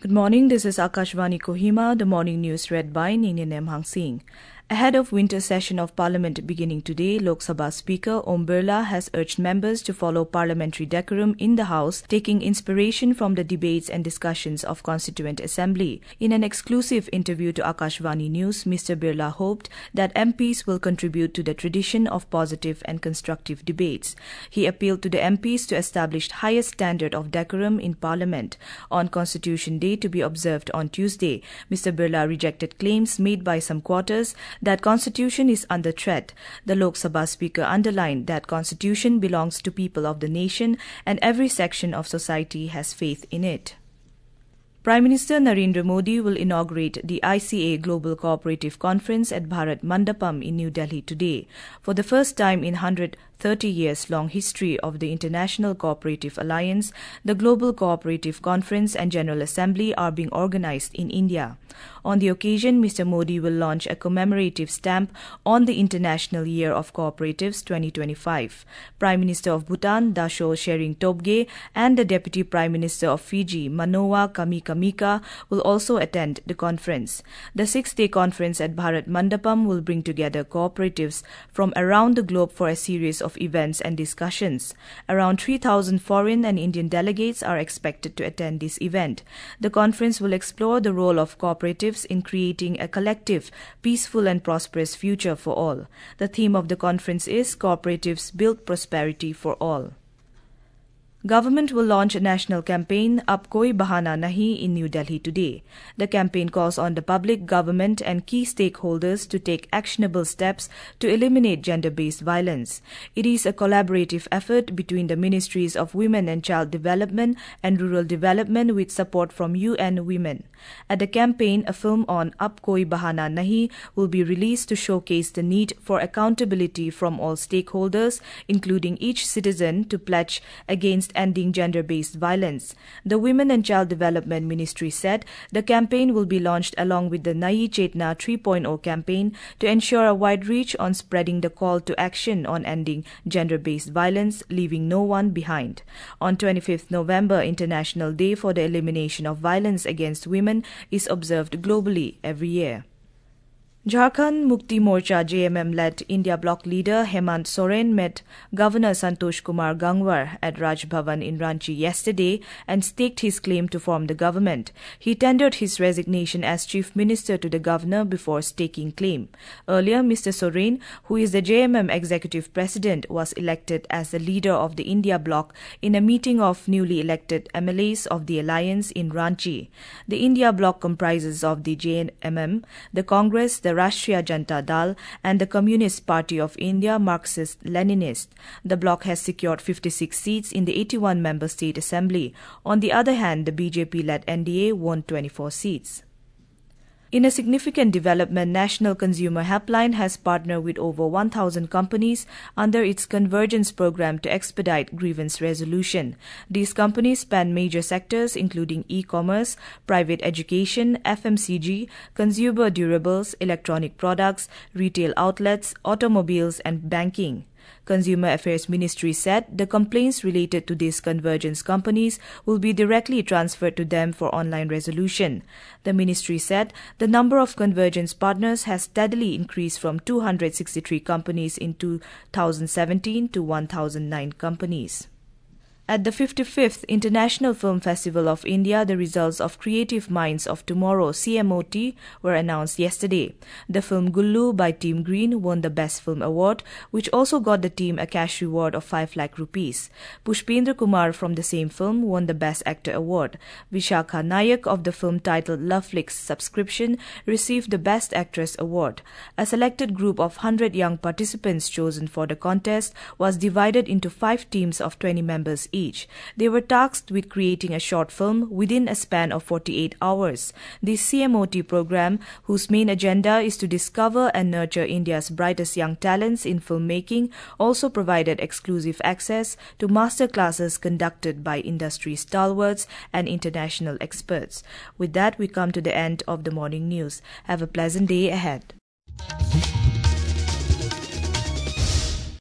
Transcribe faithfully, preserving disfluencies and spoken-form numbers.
Good morning, this is Akashvani Kohima, the morning news read by Ninian M. Hang Singh. Ahead of winter session of Parliament beginning today, Lok Sabha Speaker Om Birla has urged members to follow parliamentary decorum in the House, taking inspiration from the debates and discussions of Constituent Assembly. In an exclusive interview to Akashvani News, Mister Birla hoped that M Ps will contribute to the tradition of positive and constructive debates. He appealed to the M Ps to establish highest standard of decorum in Parliament. On Constitution Day to be observed on Tuesday, Mister Birla rejected claims made by some quarters that Constitution is under threat. The Lok Sabha Speaker underlined that Constitution belongs to people of the nation and every section of society has faith in it. Prime Minister Narendra Modi will inaugurate the I C A Global Cooperative Conference at Bharat Mandapam in New Delhi today. For the first time in one hundred thirty years long history of the International Cooperative Alliance, the Global Cooperative Conference and General Assembly are being organized in India. On the occasion, Mister Modi will launch a commemorative stamp on the International Year of Cooperatives twenty twenty-five. Prime Minister of Bhutan, Dasho Tshering Tobgay, and the Deputy Prime Minister of Fiji, Manoa Kamikamika, will also attend the conference. The six-day conference at Bharat Mandapam will bring together cooperatives from around the globe for a series of events and discussions. Around three thousand foreign and Indian delegates are expected to attend this event. The conference will explore the role of cooperatives in creating a collective, peaceful and prosperous future for all. The theme of the conference is Cooperatives Build Prosperity for All. Government will launch a national campaign, Ab Koi Bahana Nahi, in New Delhi today. The campaign calls on the public, government and key stakeholders to take actionable steps to eliminate gender-based violence. It is a collaborative effort between the Ministries of Women and Child Development and Rural Development with support from U N Women. At the campaign, a film on Ab Koi Bahana Nahi will be released to showcase the need for accountability from all stakeholders, including each citizen, to pledge against ending gender-based violence. The Women and Child Development Ministry said the campaign will be launched along with the Nayi Chetna three point oh campaign to ensure a wide reach on spreading the call to action on ending gender-based violence, leaving no one behind. On twenty-fifth November, International Day for the Elimination of Violence Against Women is observed globally every year. Jharkhand Mukti Morcha J M M-led India Bloc leader Hemant Soren met Governor Santosh Kumar Gangwar at Raj Bhavan in Ranchi yesterday and staked his claim to form the government. He tendered his resignation as Chief Minister to the Governor before staking claim. Earlier, Mister Soren, who is the J M M Executive President, was elected as the leader of the India Bloc in a meeting of newly elected M L As of the alliance in Ranchi. The India Bloc comprises of the J M M, the Congress, the Rashtriya Janata Dal and the Communist Party of India Marxist-Leninist. The bloc has secured fifty-six seats in the eighty-one member state assembly. On the other hand, the B J P-led N D A won twenty-four seats. In a significant development, National Consumer Helpline has partnered with over one thousand companies under its Convergence program to expedite grievance resolution. These companies span major sectors including e-commerce, private education, F M C G, consumer durables, electronic products, retail outlets, automobiles and banking. Consumer Affairs Ministry said the complaints related to these convergence companies will be directly transferred to them for online resolution. The ministry said the number of convergence partners has steadily increased from two hundred sixty-three companies in two thousand seventeen to one thousand nine companies. At the fifty-fifth International Film Festival of India, the results of Creative Minds of Tomorrow C M O T were announced yesterday. The film Gullu by Team Green won the Best Film Award, which also got the team a cash reward of five lakh rupees. Pushpendra Kumar from the same film won the Best Actor Award. Vishakha Nayak of the film titled Loveflix Subscription received the Best Actress Award. A selected group of one hundred young participants chosen for the contest was divided into five teams of twenty members each. They were tasked with creating a short film within a span of forty-eight hours. The C M O T program, whose main agenda is to discover and nurture India's brightest young talents in filmmaking, also provided exclusive access to master classes conducted by industry stalwarts and international experts. With that, we come to the end of the morning news. Have a pleasant day ahead.